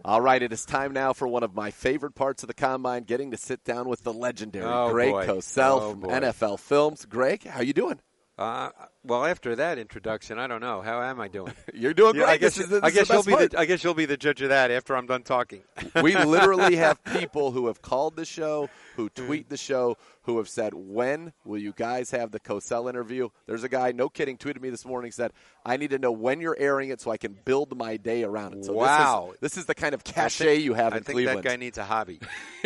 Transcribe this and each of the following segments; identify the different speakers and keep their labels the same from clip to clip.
Speaker 1: All right, it is time now for one of my favorite parts of the Combine, getting to sit down with the legendary Greg Cosell from NFL Films. Greg, how you doing?
Speaker 2: Well, after that introduction, I don't know. How am I doing?
Speaker 1: You're doing great.
Speaker 2: I guess you'll be the judge of that after I'm done talking.
Speaker 1: We literally have people who have called the show, who tweet the show, who have said, when will you guys have the Cosell interview? There's a guy, no kidding, tweeted me this morning, said, I need to know when you're airing it so I can build my day around it. So
Speaker 2: wow.
Speaker 1: This is the kind of cachet you have in Cleveland.
Speaker 2: I think that guy needs a hobby.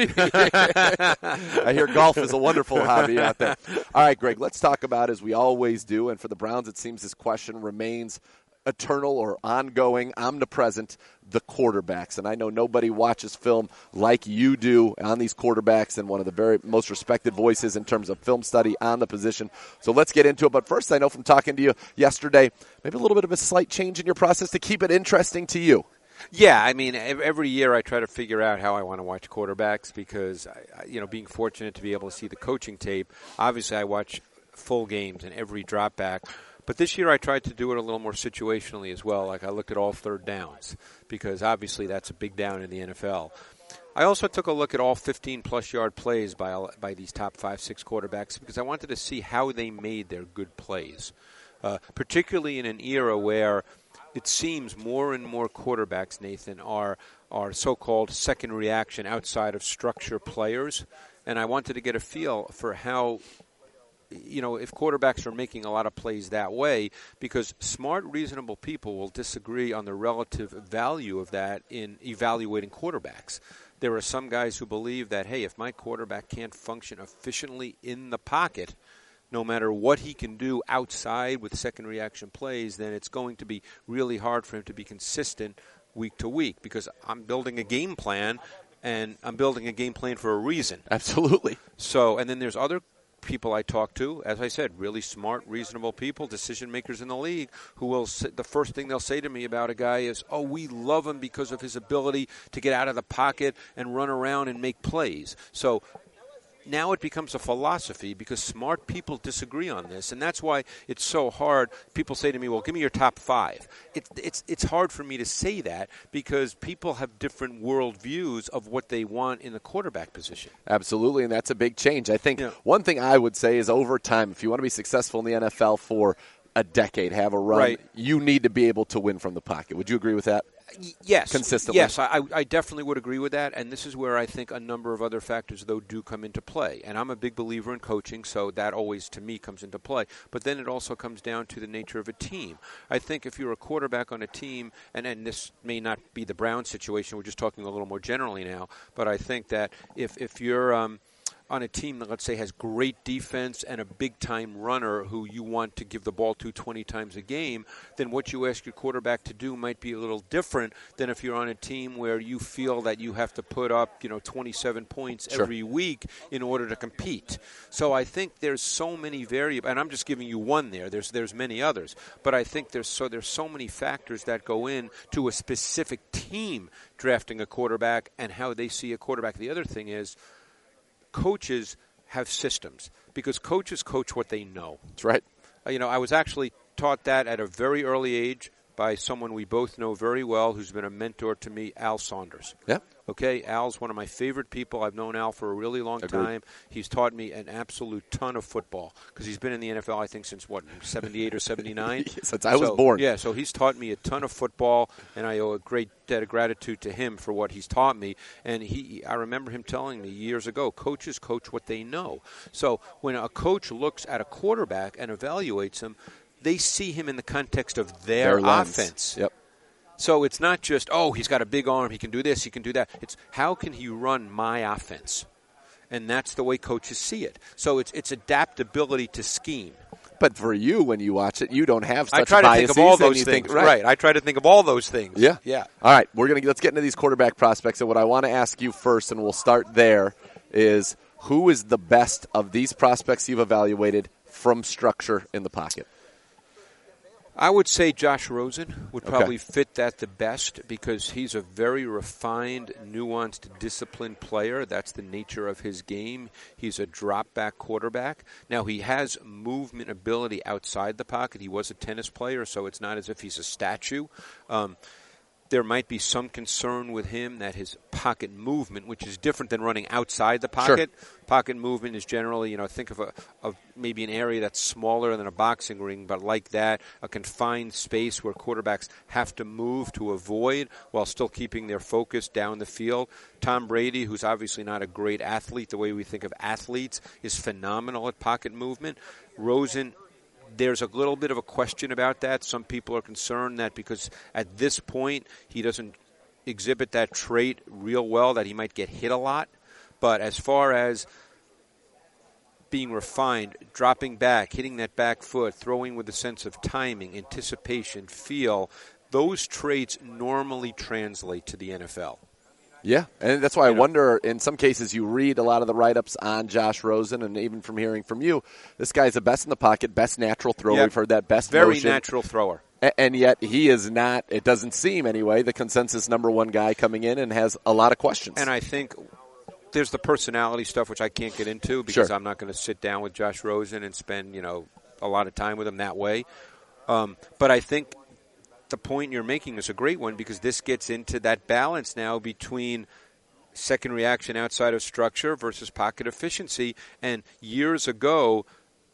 Speaker 1: I hear golf is a wonderful hobby out there. All right, Greg, let's talk about, as we always do, and for the Browns it seems this question remains eternal or ongoing, omnipresent, the quarterbacks. And I know nobody watches film like you do on these quarterbacks, and one of the very most respected voices in terms of film study on the position. So let's get into it. But first, I know from talking to you yesterday, maybe a little bit of a slight change in your process to keep it interesting to you.
Speaker 2: Yeah, I mean, every year I try to figure out how I want to watch quarterbacks because, being fortunate to be able to see the coaching tape, obviously I watch full games and every drop back. But this year I tried to do it a little more situationally as well. Like I looked at all third downs because obviously that's a big down in the NFL. I also took a look at all 15-plus yard plays by these top 5-6 quarterbacks because I wanted to see how they made their good plays, particularly in an era where it seems more and more quarterbacks, Nathan, are so-called second reaction outside of structure players. And I wanted to get a feel for how – if quarterbacks are making a lot of plays that way, because smart, reasonable people will disagree on the relative value of that in evaluating quarterbacks. There are some guys who believe that, hey, if my quarterback can't function efficiently in the pocket, no matter what he can do outside with second reaction plays, then it's going to be really hard for him to be consistent week to week because I'm building a game plan, and I'm building a game plan for a reason.
Speaker 1: Absolutely.
Speaker 2: So, and then there's other people I talk to, as I said, really smart, reasonable people, decision makers in the league, who will the first thing they'll say to me about a guy is, oh, we love him because of his ability to get out of the pocket and run around and make plays. So now it becomes a philosophy because smart people disagree on this, and that's why it's so hard. People say to me, well, give me your top 5. It's hard for me to say that because people have different worldviews of what they want in the quarterback position.
Speaker 1: Absolutely, and that's a big change. I think one thing I would say is over time, if you want to be successful in the NFL for a decade, have a run, you need to be able to win from the pocket. Would you agree with that?
Speaker 2: Yes.
Speaker 1: Consistently?
Speaker 2: Yes, I definitely would agree with that, and this is where I think a number of other factors, though, do come into play. And I'm a big believer in coaching, so that always, to me, comes into play. But then it also comes down to the nature of a team. I think if you're a quarterback on a team, and this may not be the Browns situation, we're just talking a little more generally now, but I think that if you're on a team that, let's say, has great defense and a big-time runner who you want to give the ball to 20 times a game, then what you ask your quarterback to do might be a little different than if you're on a team where you feel that you have to put up, 27 points every week in order to compete. So I think there's so many variables, and I'm just giving you one there. There's many others, but I think there's so many factors that go in to a specific team drafting a quarterback and how they see a quarterback. The other thing is, coaches have systems because coaches coach what they know.
Speaker 1: That's right.
Speaker 2: I was actually taught that at a very early age by someone we both know very well who's been a mentor to me, Al Saunders.
Speaker 1: Yeah.
Speaker 2: Okay, Al's one of my favorite people. I've known Al for a really long time. He's taught me an absolute ton of football because he's been in the NFL, I think, since, 78 or 79?
Speaker 1: Since I was born.
Speaker 2: Yeah, so he's taught me a ton of football, and I owe a great debt of gratitude to him for what he's taught me. And I remember him telling me years ago, coaches coach what they know. So when a coach looks at a quarterback and evaluates him, they see him in the context of their offense.
Speaker 1: Yep.
Speaker 2: So it's not just, he's got a big arm, he can do this, he can do that. It's how can he run my offense? And that's the way coaches see it. So it's adaptability to scheme.
Speaker 1: But for you, when you watch it, you don't have such biases.
Speaker 2: I try to think of all those things. Right. I try to think of all those things.
Speaker 1: Yeah.
Speaker 2: Yeah.
Speaker 1: All right. Let's get into these quarterback prospects. And what I want to ask you first, and we'll start there, is who is the best of these prospects you've evaluated from structure in the pocket?
Speaker 2: I would say Josh Rosen would probably fit that the best because he's a very refined, nuanced, disciplined player. That's the nature of his game. He's a drop-back quarterback. Now, he has movement ability outside the pocket. He was a tennis player, so it's not as if he's a statue. there might be some concern with him that his pocket movement, which is different than running outside the pocket. Sure. Pocket movement is generally, think of maybe an area that's smaller than a boxing ring, but like that, a confined space where quarterbacks have to move to avoid while still keeping their focus down the field. Tom Brady, who's obviously not a great athlete the way we think of athletes, is phenomenal at pocket movement. Rosen, there's a little bit of a question about that. Some people are concerned that because at this point he doesn't exhibit that trait real well, that he might get hit a lot. But as far as being refined, dropping back, hitting that back foot, throwing with a sense of timing, anticipation, feel, those traits normally translate to the NFL.
Speaker 1: Yeah, and that's why I wonder, in some cases you read a lot of the write-ups on Josh Rosen, and even from hearing from you, this guy's the best in the pocket, best natural thrower. Yep. We've heard that, best
Speaker 2: very
Speaker 1: motion.
Speaker 2: Natural thrower.
Speaker 1: And yet he is not, it doesn't seem anyway, the consensus number one guy coming in and has a lot of questions.
Speaker 2: And I think there's the personality stuff, which I can't get into because
Speaker 1: sure.
Speaker 2: I'm not going to sit down with Josh Rosen and spend, a lot of time with him that way. But I think the point you're making is a great one because this gets into that balance now between second reaction outside of structure versus pocket efficiency. And years ago,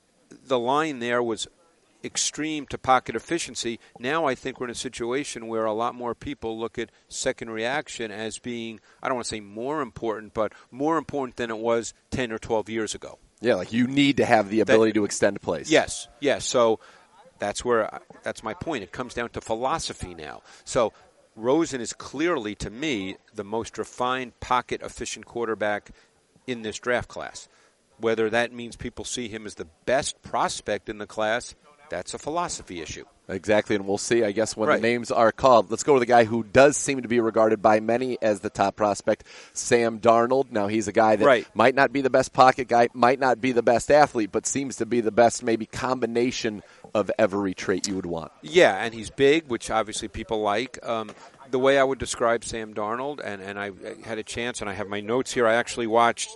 Speaker 2: the line there was extreme to pocket efficiency. Now I think we're in a situation where a lot more people look at second reaction as being, I don't want to say more important, but more important than it was 10 or 12 years ago.
Speaker 1: Yeah, like you need to have the ability to extend plays.
Speaker 2: Yes. So that's my point. It comes down to philosophy now. So Rosen is clearly, to me, the most refined pocket-efficient quarterback in this draft class. Whether that means people see him as the best prospect in the class, that's a philosophy issue.
Speaker 1: Exactly, and we'll see, I guess, when the names are called. Let's go to the guy who does seem to be regarded by many as the top prospect, Sam Darnold. Now, he's a guy that might not be the best pocket guy, might not be the best athlete, but seems to be the best maybe combination of every trait you would want.
Speaker 2: Yeah, and he's big, which obviously people like. The way I would describe Sam Darnold, and I had a chance, and I have my notes here, I actually watched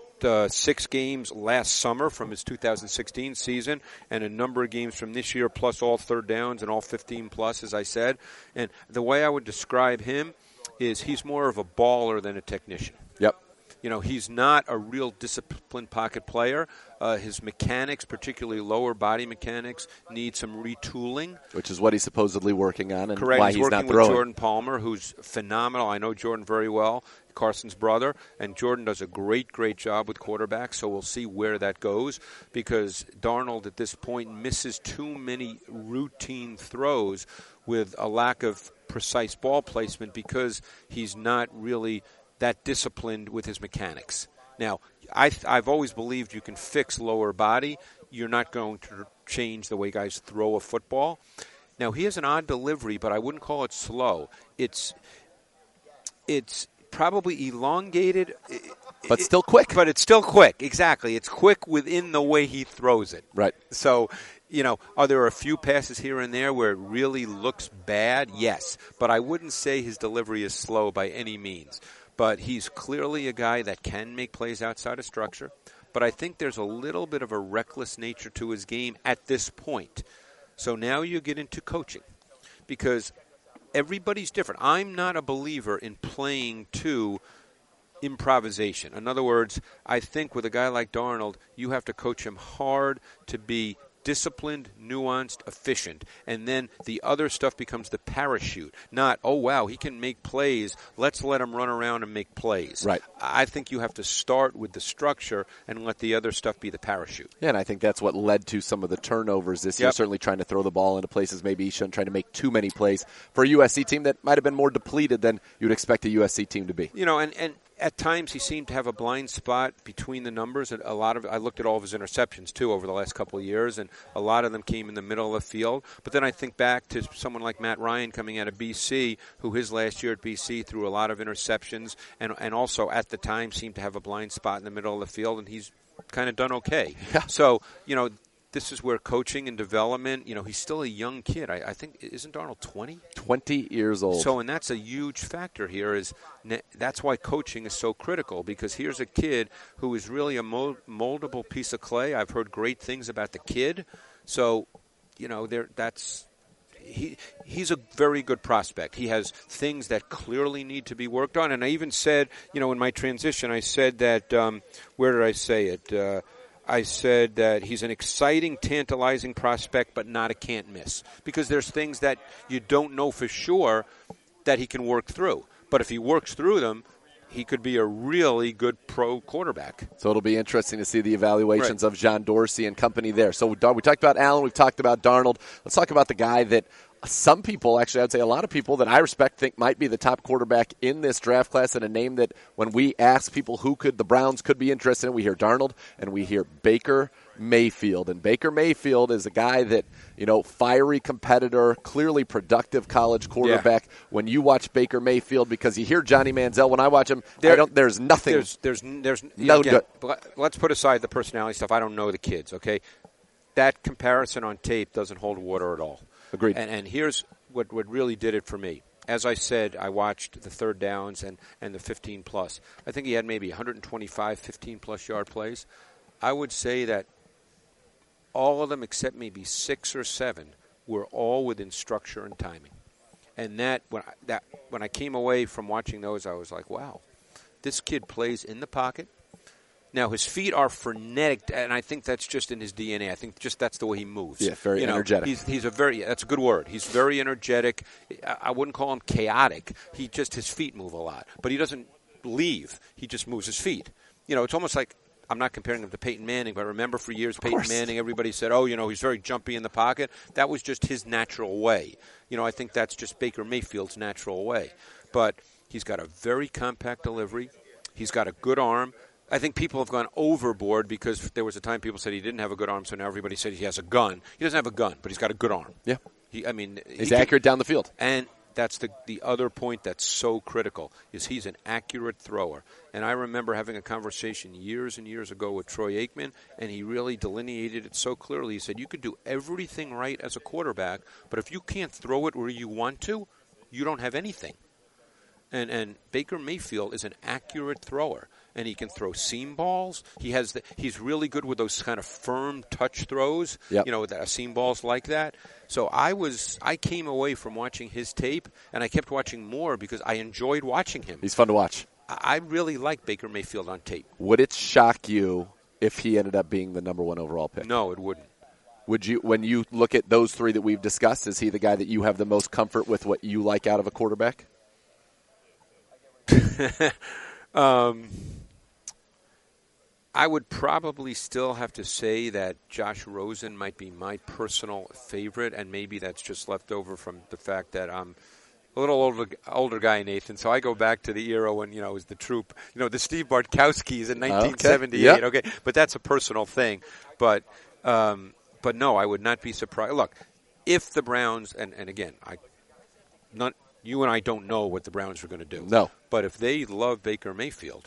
Speaker 2: 6 games last summer from his 2016 season and a number of games from this year, plus all third downs and all 15 plus, as I said. And the way I would describe him is he's more of a baller than a technician.
Speaker 1: Yep.
Speaker 2: He's not a real disciplined pocket player. His mechanics, particularly lower body mechanics, need some retooling.
Speaker 1: Which is what he's supposedly working on and
Speaker 2: correct.
Speaker 1: Why
Speaker 2: he's
Speaker 1: not throwing.
Speaker 2: Working with Jordan Palmer, who's phenomenal. I know Jordan very well, Carson's brother, and Jordan does a great job with quarterbacks, so we'll see where that goes because Darnold at this point misses too many routine throws with a lack of precise ball placement because he's not really that disciplined with his mechanics. Now, I've always believed you can fix lower body. You're not going to change the way guys throw a football. Now, he has an odd delivery, but I wouldn't call it slow. It's probably elongated.
Speaker 1: But still quick.
Speaker 2: But it's still quick, exactly. It's quick within the way he throws it.
Speaker 1: Right.
Speaker 2: So, are there a few passes here and there where it really looks bad? Yes. But I wouldn't say his delivery is slow by any means. But he's clearly a guy that can make plays outside of structure. But I think there's a little bit of a reckless nature to his game at this point. So now you get into coaching because everybody's different. I'm not a believer in playing to improvisation. In other words, I think with a guy like Darnold, you have to coach him hard to be disciplined, nuanced, efficient. And then the other stuff becomes the parachute. Not, oh, wow, he can make plays. Let's let him run around and make plays.
Speaker 1: Right.
Speaker 2: I think you have to start with the structure and let the other stuff be the parachute.
Speaker 1: Yeah, and I think that's what led to some of the turnovers this year, certainly trying to throw the ball into places maybe he shouldn't, trying to make too many plays for a USC team that might have been more depleted than you'd expect a USC team to be.
Speaker 2: And at times he seemed to have a blind spot between the numbers. And I looked at all of his interceptions, too, over the last couple of years, and a lot of them came in the middle of the field. But then I think back to someone like Matt Ryan coming out of BC, who his last year at BC threw a lot of interceptions and also at the time seemed to have a blind spot in the middle of the field, and he's kind of done okay.
Speaker 1: Yeah.
Speaker 2: So, this is where coaching and development, he's still a young kid. I think, isn't Darnold 20?
Speaker 1: 20 years old.
Speaker 2: So, and that's a huge factor here. That's why coaching is so critical, because here's a kid who is really a moldable piece of clay. I've heard great things about the kid. So, he's a very good prospect. He has things that clearly need to be worked on. And I even said, in my transition, I said that, where did I say it? I said that he's an exciting, tantalizing prospect, but not a can't miss. Because there's things that you don't know for sure that he can work through. But if he works through them, he could be a really good pro quarterback.
Speaker 1: So it'll be interesting to see the evaluations of John Dorsey and company there. So we talked about Allen, we've talked about Darnold. Let's talk about the guy that some people, actually I'd say a lot of people that I respect think might be the top quarterback in this draft class, and a name that when we ask people who the Browns could be interested in, we hear Darnold and we hear Baker Mayfield. And Baker Mayfield is a guy that, fiery competitor, clearly productive college quarterback. Yeah. When you watch Baker Mayfield, because you hear Johnny Manziel, when I watch him, there's nothing.
Speaker 2: There's
Speaker 1: no good.
Speaker 2: Let's put aside the personality stuff. I don't know the kids, okay? That comparison on tape doesn't hold water at all.
Speaker 1: Agreed.
Speaker 2: And here's what really did it for me. As I said, I watched the third downs and the 15-plus. I think he had maybe 125 15-plus yard plays. I would say that all of them except maybe 6 or 7 were all within structure and timing. And when I came away from watching those, I was like, wow, this kid plays in the pocket. Now, his feet are frenetic, and I think that's just in his DNA. I think just that's the way he moves.
Speaker 1: Yeah, very energetic.
Speaker 2: He's that's a good word. He's very energetic. I wouldn't call him chaotic. His feet move a lot. But he doesn't leave. He just moves his feet. It's almost like, I'm not comparing him to Peyton Manning, but remember for years Peyton Manning, everybody said, he's very jumpy in the pocket. That was just his natural way. I think that's just Baker Mayfield's natural way. But he's got a very compact delivery. He's got a good arm. I think people have gone overboard because there was a time people said he didn't have a good arm, so now everybody said he has a gun. He doesn't have a gun, but he's got a good arm.
Speaker 1: Yeah.
Speaker 2: He's
Speaker 1: accurate down the field.
Speaker 2: And that's the other point that's so critical, is he's an accurate thrower. And I remember having a conversation years and years ago with Troy Aikman, and he really delineated it so clearly. He said, you could do everything right as a quarterback, but if you can't throw it where you want to, you don't have anything. And Baker Mayfield is an accurate thrower. And he can throw seam balls. He's really good with those kind of firm touch throws.
Speaker 1: Yep.
Speaker 2: Seam balls like that. So I came away from watching his tape, and I kept watching more because I enjoyed watching him.
Speaker 1: He's fun to watch.
Speaker 2: I really like Baker Mayfield on tape.
Speaker 1: Would it shock you if he ended up being the number 1 overall pick?
Speaker 2: No, it wouldn't.
Speaker 1: Would you, when you look at those 3 that we've discussed, is he the guy that you have the most comfort with what you like out of a quarterback?
Speaker 2: I would probably still have to say that Josh Rosen might be my personal favorite, and maybe that's just left over from the fact that I'm a little older guy, Nathan. So I go back to the era when, it was the troop, the Steve Bartkowskis in 1978.
Speaker 1: Okay. Yep.
Speaker 2: Okay, but that's a personal thing. But no, I would not be surprised. Look, if the Browns, and again, you and I don't know what the Browns are going to do.
Speaker 1: No.
Speaker 2: But if they love Baker Mayfield,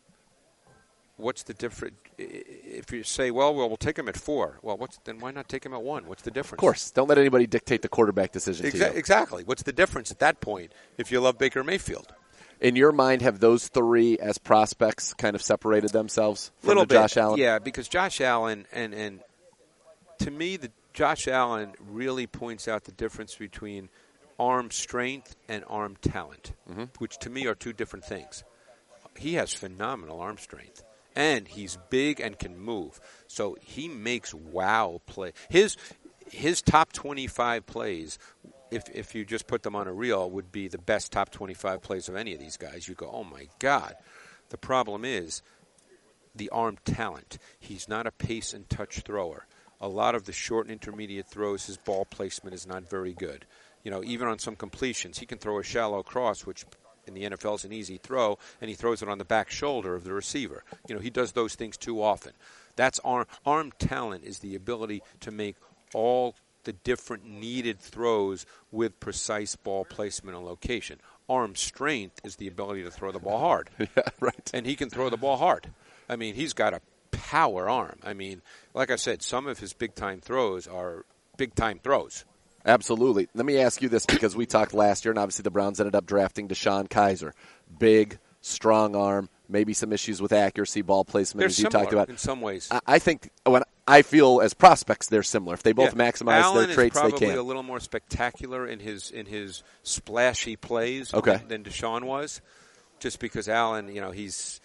Speaker 2: what's the difference? If you say, well, we'll take him at 4. Well, then why not take him at 1? What's the difference?
Speaker 1: Of course. Don't let anybody dictate the quarterback decision to you.
Speaker 2: Exactly. What's the difference at that point if you love Baker Mayfield?
Speaker 1: In your mind, have those 3 as prospects kind of separated themselves from
Speaker 2: Little
Speaker 1: the Josh
Speaker 2: bit.
Speaker 1: Allen?
Speaker 2: Yeah, because Josh Allen, and to me, Josh Allen really points out the difference between arm strength and arm talent, which to me are 2 different things. He has phenomenal arm strength. And he's big and can move. So he makes wow play. His top 25 plays, if you just put them on a reel, would be the best top 25 plays of any of these guys. You go, oh, my God. The problem is the arm talent. He's not a pace and touch thrower. A lot of the short and intermediate throws, his ball placement is not very good. Even on some completions, he can throw a shallow cross, which in the NFL is an easy throw, and he throws it on the back shoulder of the receiver. He does those things too often. That's arm talent is the ability to make all the different needed throws with precise ball placement and location. Arm strength is the ability to throw the ball hard.
Speaker 1: Yeah, right.
Speaker 2: And he can throw the ball hard. He's got a power arm. Like I said, some of his big-time throws are big-time throws.
Speaker 1: Absolutely. Let me ask you this, because we talked last year, and obviously the Browns ended up drafting DeShone Kizer. Big, strong arm, maybe some issues with accuracy, ball placement,
Speaker 2: They're
Speaker 1: as you
Speaker 2: similar
Speaker 1: talked about.
Speaker 2: in some ways.
Speaker 1: I think I feel as prospects they're similar. If they both maximize
Speaker 2: Allen
Speaker 1: their traits, they
Speaker 2: is
Speaker 1: can.
Speaker 2: probably a little more spectacular in his splashy plays than Deshaun was, just because Allen, he's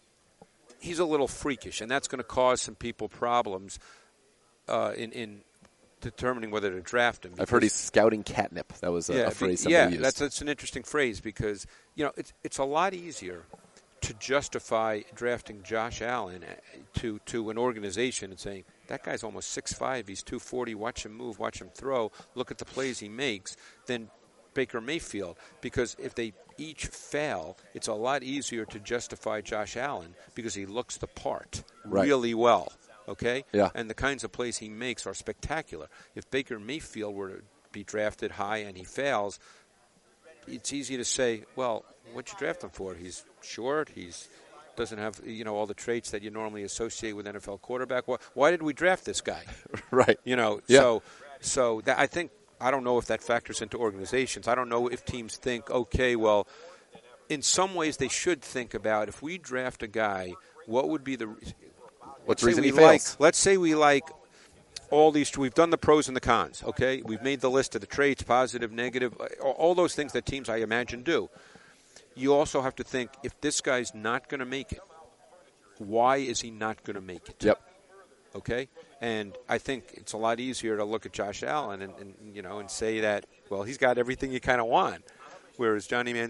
Speaker 2: a little freakish, and that's going to cause some people problems in determining whether to draft him.
Speaker 1: I've heard he's scouting catnip. That was a phrase somebody used.
Speaker 2: That's an interesting phrase because it's a lot easier to justify drafting Josh Allen to an organization and saying, that guy's almost 6'5", he's 240, watch him move, watch him throw, look at the plays he makes, than Baker Mayfield. Because if they each fail, it's a lot easier to justify Josh Allen because he looks the part really well, okay?
Speaker 1: Yeah.
Speaker 2: And the kinds of plays he makes are spectacular. If Baker Mayfield were to be drafted high and he fails, it's easy to say, well, what'd you draft him for? He's short, he's doesn't have all the traits that you normally associate with NFL quarterback. Why did we draft this guy?
Speaker 1: Right.
Speaker 2: So that, I don't know if that factors into organizations. I don't know if teams think, okay, well, in some ways they should think about if we draft a guy, what would be the
Speaker 1: reason he fails?
Speaker 2: Let's say we like all these. We've done the pros and the cons. Okay, we've made the list of the traits, positive, negative, all those things that teams I imagine do. You also have to think, if this guy's not going to make it, why is he not going to make it?
Speaker 1: Yep.
Speaker 2: Okay? And I think it's a lot easier to look at Josh Allen and say that, well, he's got everything you kind of want. Whereas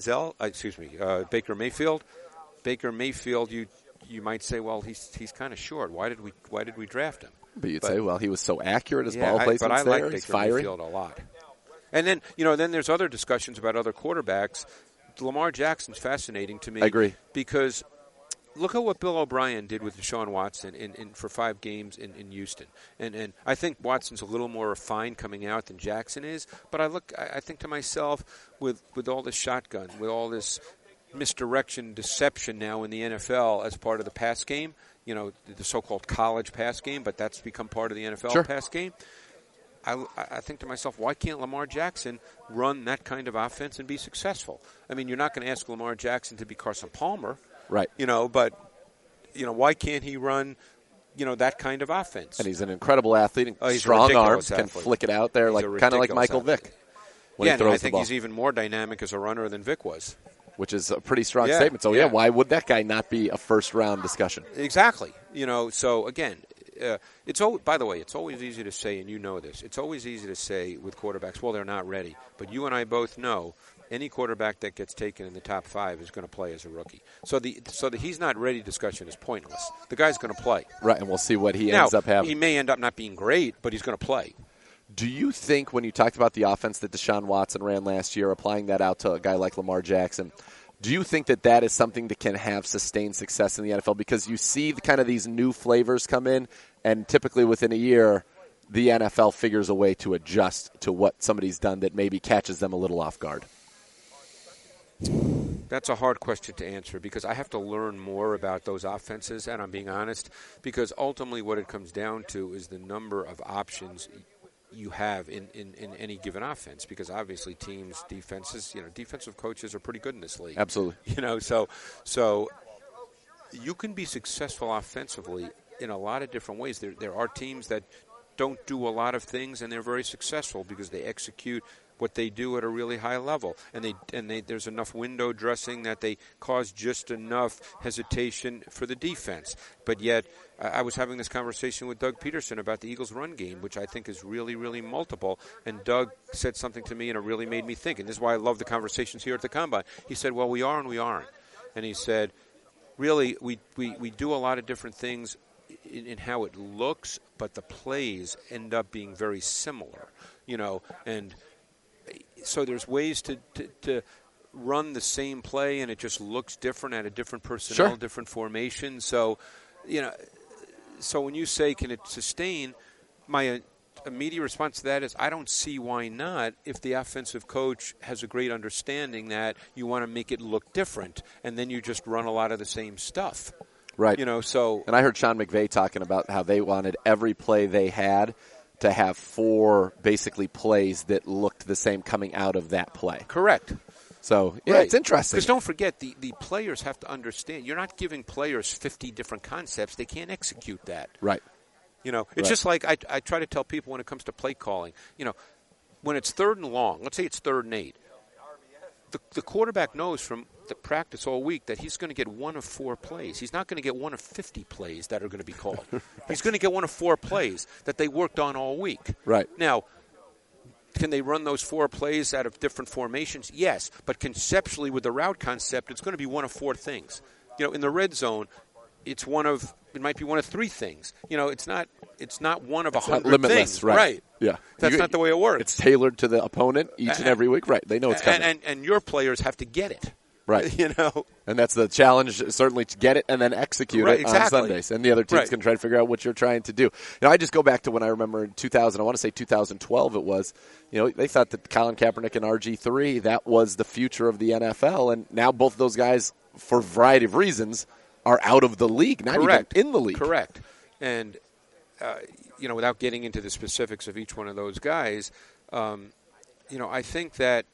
Speaker 2: Baker Mayfield, you might say, well, he's kind of short. Why did we draft him?
Speaker 1: But you'd say, well, he was so accurate, his ball placement's
Speaker 2: but I
Speaker 1: there,
Speaker 2: like
Speaker 1: he's
Speaker 2: Baker
Speaker 1: fiery.
Speaker 2: Mayfield a lot. And then, then there's other discussions about other quarterbacks. Lamar Jackson's fascinating to me.
Speaker 1: I agree.
Speaker 2: Because look at what Bill O'Brien did with Deshaun Watson for 5 games in Houston. And I think Watson's a little more refined coming out than Jackson is. But I think to myself, with all this shotgun, with all this misdirection, deception now in the NFL as part of the pass game, the so-called college pass game, but that's become part of the NFL pass game. I think to myself, why can't Lamar Jackson run that kind of offense and be successful? I mean, you're not going to ask Lamar Jackson to be Carson Palmer,
Speaker 1: right?
Speaker 2: But why can't he run, that kind of offense?
Speaker 1: And he's an incredible athlete,
Speaker 2: he's
Speaker 1: strong arms, can flick it out there kind of like Michael Vick.
Speaker 2: I think he's even more dynamic as a runner than Vick was.
Speaker 1: Which is a pretty strong statement. So, why would that guy not be a first-round discussion?
Speaker 2: Exactly. So, again, by the way, it's always easy to say, and you know this, it's always easy to say with quarterbacks, well, they're not ready. But you and I both know any quarterback that gets taken in the top 5 is going to play as a rookie. So the he's not ready discussion is pointless. The guy's going to play.
Speaker 1: Right, and we'll see what he ends up having.
Speaker 2: He may end up not being great, but he's going to play.
Speaker 1: Do you think when you talked about the offense that Deshaun Watson ran last year, applying that out to a guy like Lamar Jackson, do you think that is something that can have sustained success in the NFL? Because you see kind of these new flavors come in, and typically within a year, the NFL figures a way to adjust to what somebody's done that maybe catches them a little off guard.
Speaker 2: That's a hard question to answer because I have to learn more about those offenses, and I'm being honest, because ultimately what it comes down to is the number of options you have in any given offense, because obviously teams, defenses, defensive coaches are pretty good in this league.
Speaker 1: Absolutely.
Speaker 2: So you can be successful offensively in a lot of different ways. There are teams that don't do a lot of things and they're very successful because they execute what they do at a really high level, and there's enough window dressing that they cause just enough hesitation for the defense. But yet, I was having this conversation with Doug Peterson about the Eagles' run game, which I think is really, really multiple. And Doug said something to me, and it really made me think. And this is why I love the conversations here at the Combine. He said, "Well, we are and we aren't." And he said, "Really, we do a lot of different things in how it looks, but the plays end up being very similar, and." So there's ways to run the same play, and it just looks different at a different personnel, different formation. So, so when you say, can it sustain, my immediate response to that is I don't see why not if the offensive coach has a great understanding that you want to make it look different, and then you just run a lot of the same stuff.
Speaker 1: Right.
Speaker 2: And
Speaker 1: I heard Sean McVay talking about how they wanted every play they had to have 4 basically plays that looked the same coming out of that play.
Speaker 2: Correct.
Speaker 1: So, yeah,
Speaker 2: Right.
Speaker 1: it's interesting.
Speaker 2: Because don't forget, the players have to understand. You're not giving players 50 different concepts. They can't execute that.
Speaker 1: Right.
Speaker 2: It's just like I try to tell people when it comes to play calling. When it's 3rd and long, let's say it's 3rd and 8, the quarterback knows from the practice all week that he's going to get one of 4 plays. He's not going to get one of 50 plays that are going to be called. He's going to get one of 4 plays that they worked on all week.
Speaker 1: Right.
Speaker 2: Now, can they run those 4 plays out of different formations? Yes. But conceptually, with the route concept, it's going to be one of 4 things. In the red zone, it might be one of 3 things. It's not one of 100
Speaker 1: limitless,
Speaker 2: things.
Speaker 1: Right. Yeah.
Speaker 2: That's not the way it works.
Speaker 1: It's tailored to the opponent each and every week. Right. They know it's coming.
Speaker 2: And your players have to get it.
Speaker 1: Right. And that's the challenge, certainly, to get it and then execute it on Sundays. And the other team's going to try to figure out what you're trying to do. I just go back to when I remember in 2000, I want to say 2012 it was, they thought that Colin Kaepernick and RG3, that was the future of the NFL. And now both of those guys, for a variety of reasons, are out of the league, not even in the league.
Speaker 2: Correct. And, without getting into the specifics of each one of those guys, I think that,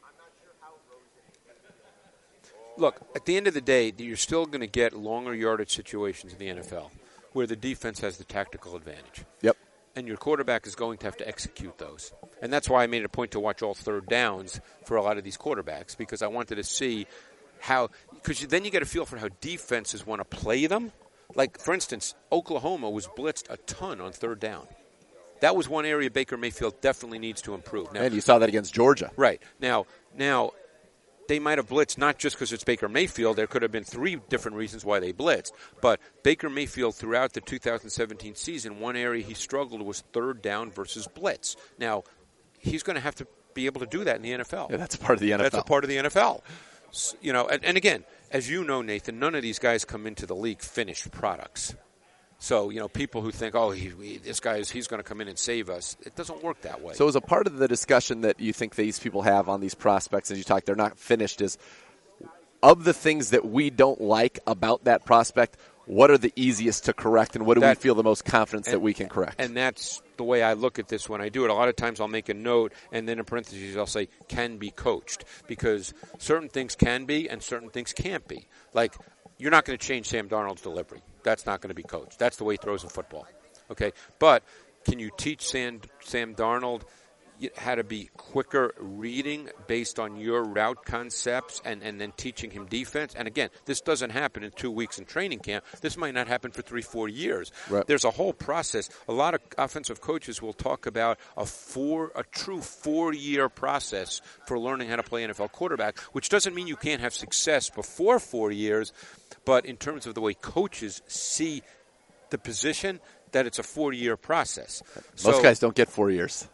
Speaker 2: look, at the end of the day, you're still going to get longer yardage situations in the NFL where the defense has the tactical advantage.
Speaker 1: Yep.
Speaker 2: And your quarterback is going to have to execute those. And that's why I made it a point to watch all 3rd downs for a lot of these quarterbacks, because I wanted to see because then you get a feel for how defenses want to play them. Like, for instance, Oklahoma was blitzed a ton on 3rd down. That was one area Baker Mayfield definitely needs to improve. Now,
Speaker 1: and you saw that against Georgia.
Speaker 2: Right. Now, they might have blitzed not just because it's Baker Mayfield. There could have been 3 different reasons why they blitzed. But Baker Mayfield, throughout the 2017 season, one area he struggled was 3rd down versus blitz. Now, he's going to have to be able to do that in the NFL.
Speaker 1: Yeah, that's a part of the NFL.
Speaker 2: That's a part of the NFL. And again, as you know, Nathan, none of these guys come into the league finished products. So, people who think, he's going to come in and save us, it doesn't work that way.
Speaker 1: So as a part of the discussion that you think these people have on these prospects, as you talk, they're not finished, is of the things that we don't like about that prospect, what are the easiest to correct, and what do we feel the most confidence that we can correct?
Speaker 2: And that's the way I look at this when I do it. A lot of times I'll make a note, and then in parentheses I'll say, can be coached, because certain things can be and certain things can't be. Like, you're not going to change Sam Darnold's delivery. That's not going to be coached. That's the way he throws a football. Okay? But can you teach Sam Darnold how to be quicker reading based on your route concepts and then teaching him defense? And again, this doesn't happen in 2 weeks in training camp. This might not happen for 3-4 years.
Speaker 1: Right.
Speaker 2: There's a whole process. A lot of offensive coaches will talk about a true 4-year process for learning how to play NFL quarterback, which doesn't mean you can't have success before 4 years, but in terms of the way coaches see the position, that it's a 4-year process.
Speaker 1: Most guys don't get 4 years.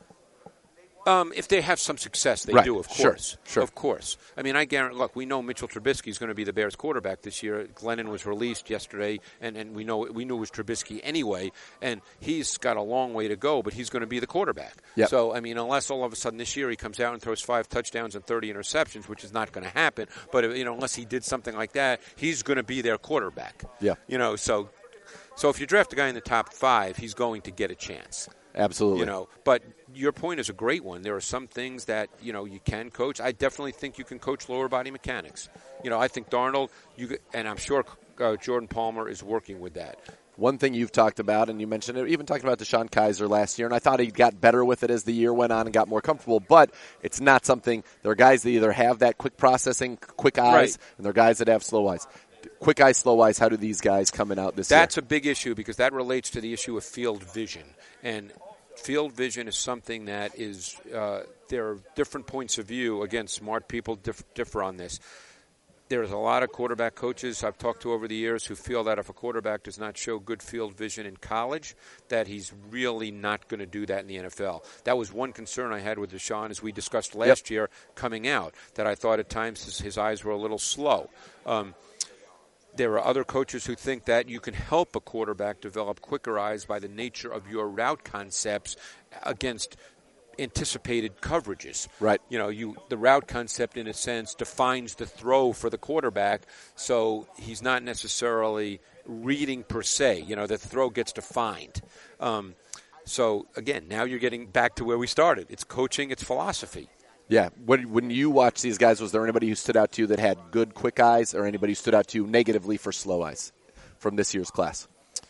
Speaker 2: If they have some success, they do, of course.
Speaker 1: Sure.
Speaker 2: Of course. I mean, look, we know Mitchell Trubisky is going to be the Bears quarterback this year. Glennon was released yesterday, and we knew it was Trubisky anyway, and he's got a long way to go, but he's going to be the quarterback.
Speaker 1: Yep.
Speaker 2: So, I mean, unless all of a sudden this year he comes out and throws 5 touchdowns and 30 interceptions, which is not going to happen, but, unless he did something like that, he's going to be their quarterback.
Speaker 1: Yeah.
Speaker 2: So if you draft a guy in the top 5, he's going to get a chance.
Speaker 1: Absolutely.
Speaker 2: But your point is a great one. There are some things that, you can coach. I definitely think you can coach lower body mechanics. I think Darnold, and I'm sure Jordan Palmer is working with that.
Speaker 1: One thing you've talked about, and you mentioned it, even talked about DeShone Kizer last year, and I thought he got better with it as the year went on and got more comfortable, but it's not something, there are guys that either have that quick processing, quick eyes, and there are guys that have slow eyes. Quick eyes, slow eyes, how do these guys coming out this year?
Speaker 2: That's a big issue because that relates to the issue of field vision. And field vision is something that is, there are different points of view. Again, smart people differ on this. There's a lot of quarterback coaches I've talked to over the years who feel that if a quarterback does not show good field vision in college, that he's really not going to do that in the NFL. That was one concern I had with DeShone, as we discussed last year coming out, that I thought at times his eyes were a little slow. There are other coaches who think that you can help a quarterback develop quicker eyes by the nature of your route concepts against anticipated coverages.
Speaker 1: Right.
Speaker 2: The route concept, in a sense, defines the throw for the quarterback, so he's not necessarily reading per se. The throw gets defined. So, again, now you're getting back to where we started. It's coaching, it's philosophy.
Speaker 1: Yeah. When you watch these guys, was there anybody who stood out to you that had good quick eyes, or anybody who stood out to you negatively for slow eyes from this year's class?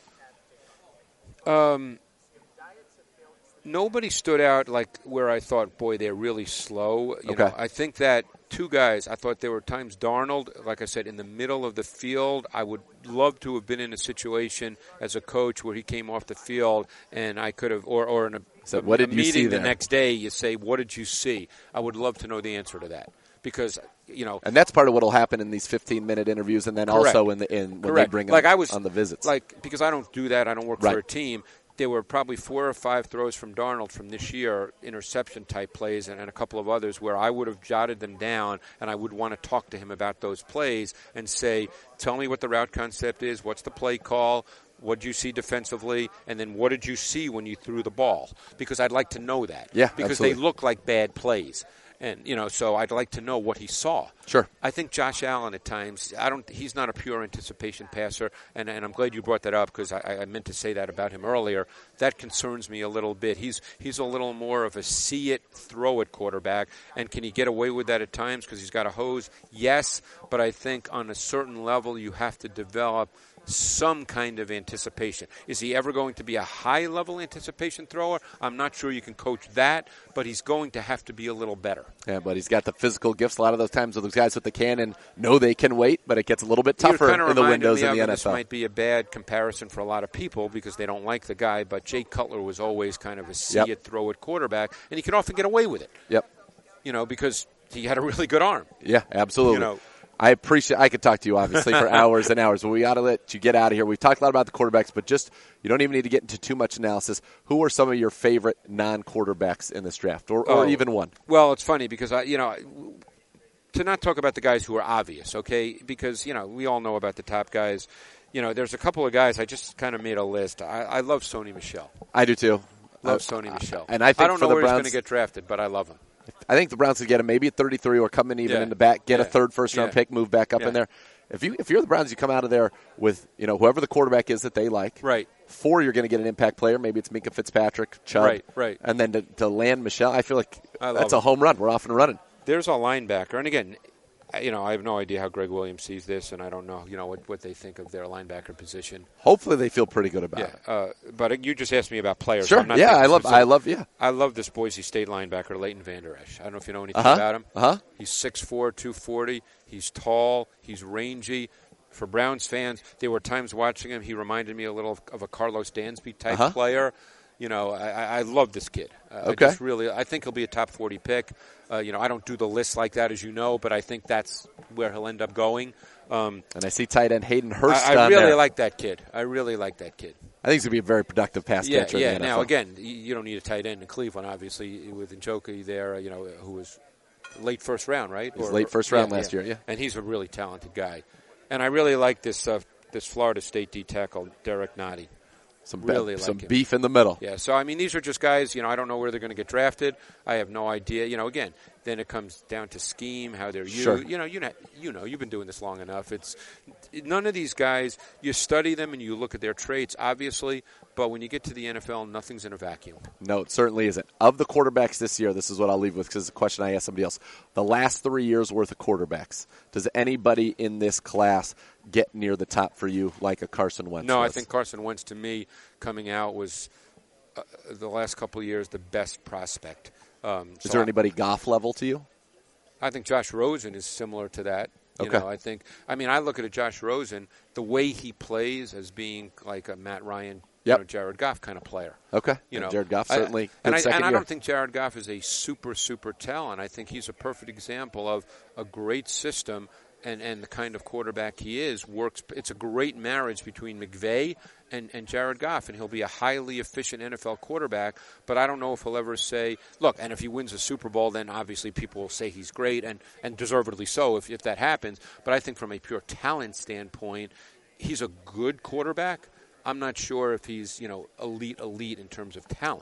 Speaker 2: Nobody stood out like where I thought, boy, they're really slow. You know, I think that two guys, I thought there were times Darnold, like I said, in the middle of the field. I would love to have been in a situation as a coach where he came off the field and I could have, or in a
Speaker 1: what did you see
Speaker 2: meeting
Speaker 1: there?
Speaker 2: the next day, you say, what did you see? I would love to know the answer to that. Because, you know,
Speaker 1: and that's part of what will happen in these 15-minute interviews, and then also when they bring them on the visits.
Speaker 2: Because I don't do that, I don't work for a team. There were probably 4 or 5 throws from Darnold from this year, interception-type plays, and a couple of others where I would have jotted them down, and I would want to talk to him about those plays and say, tell me what the route concept is, what's the play call, what did you see defensively, and then what did you see when you threw the ball? Because I'd like to know that.
Speaker 1: Yeah,
Speaker 2: because
Speaker 1: absolutely.
Speaker 2: they look like bad plays. And, you know, so I'd like to know what he saw.
Speaker 1: Sure.
Speaker 2: I think Josh Allen at times, he's not a pure anticipation passer, and I'm glad you brought that up because I meant to say that about him earlier. That concerns me a little bit. He's a little more of a see-it, throw-it quarterback, and can he get away with that at times because he's got a hose? Yes, but I think on a certain level you have to develop some kind of anticipation. Is he ever going to be a high-level anticipation thrower? I'm not sure you can coach that, but he's going to have to be a little better.
Speaker 1: Yeah, but he's got the physical gifts. A lot of those times with those guys with the cannon know they can wait, but it gets a little bit tougher in the windows in the NFL.
Speaker 2: This might be a bad comparison for a lot of people because they don't like the guy, but Jay Cutler was always kind of a see-it, throw-it quarterback, and he could often get away with it.
Speaker 1: Yep.
Speaker 2: You know, because he had a really good arm.
Speaker 1: Yeah, absolutely.
Speaker 2: You know,
Speaker 1: I could talk to you, obviously, for hours and hours, but we got to let you get out of here. We've talked a lot about the quarterbacks, but just you don't even need to get into too much analysis. Who are some of your favorite non-quarterbacks in this draft, or even one?
Speaker 2: Well, it's funny because, to not talk about the guys who are obvious, okay, because, you know, we all know about the top guys. You know, there's a couple of guys, I just kind of made a list. I love Sony Michel.
Speaker 1: I do, too.
Speaker 2: Love Sony Michel.
Speaker 1: And I
Speaker 2: don't know where he's going to get drafted, but I love him.
Speaker 1: I think the Browns could get him maybe at 33 or come in even in the back, get a third first-round pick, move back up in there. If you're the Browns, you come out of there with whoever the quarterback is that they like.
Speaker 2: Right.
Speaker 1: 4, you're going to get an impact player. Maybe it's Minkah Fitzpatrick, Chubb.
Speaker 2: Right.
Speaker 1: And then to land Michel, I feel like that's a home run. We're off and running.
Speaker 2: There's a linebacker, and again, I have no idea how Greg Williams sees this, and I don't know, what they think of their linebacker position.
Speaker 1: Hopefully, they feel pretty good about it.
Speaker 2: But you just asked me about players.
Speaker 1: Sure.
Speaker 2: So I'm not
Speaker 1: I love
Speaker 2: this Boise State linebacker, Leighton Vander Esch. I don't know if you know anything about him. He's 6'4", 240. He's tall. He's rangy. For Browns fans, there were times watching him, he reminded me a little of a Carlos Dansby type player. You know, I love this kid. I think he'll be a top 40 pick. I don't do the list like that, as you know, but I think that's where he'll end up going.
Speaker 1: And I see tight end Hayden Hurst
Speaker 2: I really like that kid. I think he's
Speaker 1: going to be a very productive pass catcher in the NFL.
Speaker 2: Now, again, you don't need a tight end in Cleveland, obviously, with Njoku there, who was late first round, right?
Speaker 1: He was late first round last year, yeah.
Speaker 2: And he's a really talented guy. And I really like this Florida State D tackle, Derek Nottie.
Speaker 1: Some beef in the middle.
Speaker 2: Yeah, so, these are just guys, I don't know where they're going to get drafted. I have no idea. Again, then it comes down to scheme, how they're used.
Speaker 1: Sure.
Speaker 2: You've been doing this long enough. None of these guys, you study them and you look at their traits, obviously, but when you get to the NFL, nothing's in a vacuum.
Speaker 1: No, it certainly isn't. Of the quarterbacks this year, this is what I'll leave with because it's a question I asked somebody else. The last 3 years' worth of quarterbacks, does anybody in this class get near the top for you like a Carson Wentz
Speaker 2: No,
Speaker 1: was?
Speaker 2: I think Carson Wentz, to me, coming out was the last couple of years the best prospect.
Speaker 1: Is there anybody Goff level to you?
Speaker 2: I think Josh Rosen is similar to that.
Speaker 1: Okay.
Speaker 2: I look at Josh Rosen, the way he plays as being like a Matt Ryan, Jared Goff kind of player.
Speaker 1: Okay. Jared Goff certainly
Speaker 2: and
Speaker 1: good second
Speaker 2: I
Speaker 1: year.
Speaker 2: don't think Jared Goff is a super, super talent. I think he's a perfect example of a great system and the kind of quarterback he is works. It's a great marriage between McVay and Jared Goff, and he'll be a highly efficient NFL quarterback, but I don't know if he'll ever say, look, and if he wins a Super Bowl, then obviously people will say he's great, and deservedly so if that happens. But I think from a pure talent standpoint, he's a good quarterback. I'm not sure if he's, elite in terms of talent.